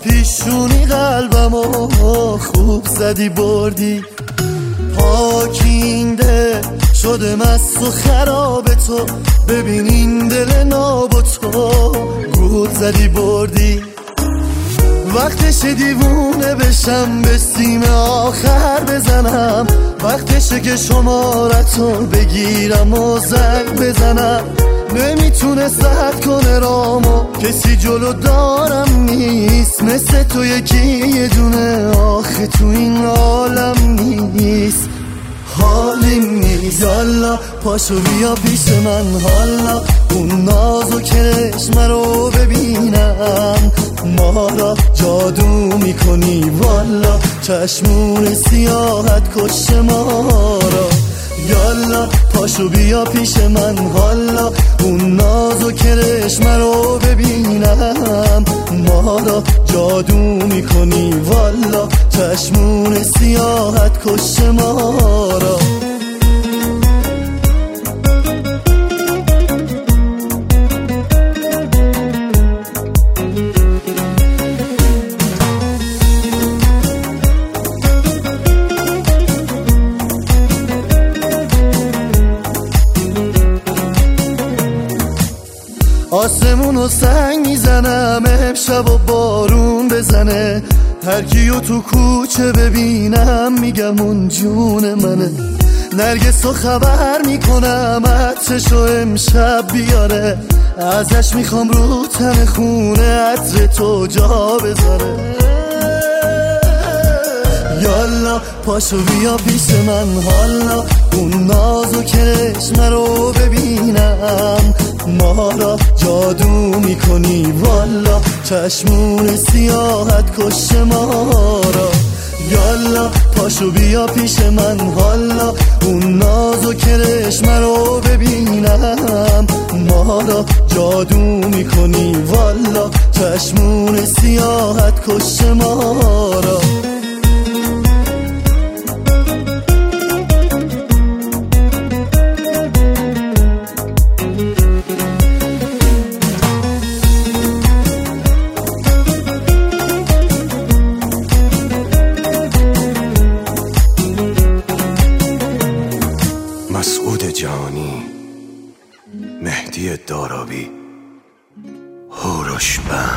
پیشونی قلبمو خوب زدی بردی، پاکینده شده مست و خراب تو، ببین این دل ناب تو گول زدی بردی. وقتشه دیوونه بشم به سیم آخر بزنم، وقتشه که شمارتو بگیرم و زنگ بزنم. نمیتونه سخت کنه رامو، کسی جلو دارم نیست مثل تو یکی یه دونه آخه تو این عالم نیست. حالیم نیست یالا پاشو بیا پیش من، حالا اون ناز و کرشم رو ببینم. ما را جادو میکنی والا، چشمون سیاحت کش ما را. یالا پاشو بیا پیش من، حالا اون ناز و کرشم رو ببینم. ما را جادو میکنی والا، چشمون سیاحت کش ما را. آسمونو سنگ میزنم امشب و بارون بزنه، هر کیو تو کوچه ببینم میگم اون جون منه. نرگسو خبر میکنم عطرشو امشب بیاره، ازش میخوام رو تن خونه عطر تو جا بذاره. یالا پاشو بیا پیش من، حالا اون ناز و کرشم رو ببینم. ما را جادو میکنی والا، چشمون سیاحت کش ما را. یالا پاشو بیا پیش من، حالا اون ناز و کرشم رو ببینم. ما را جادو میکنی والا، چشمون سیاحت کش ما را. مسعود جانی، مهدی دارابی، هوروش بند.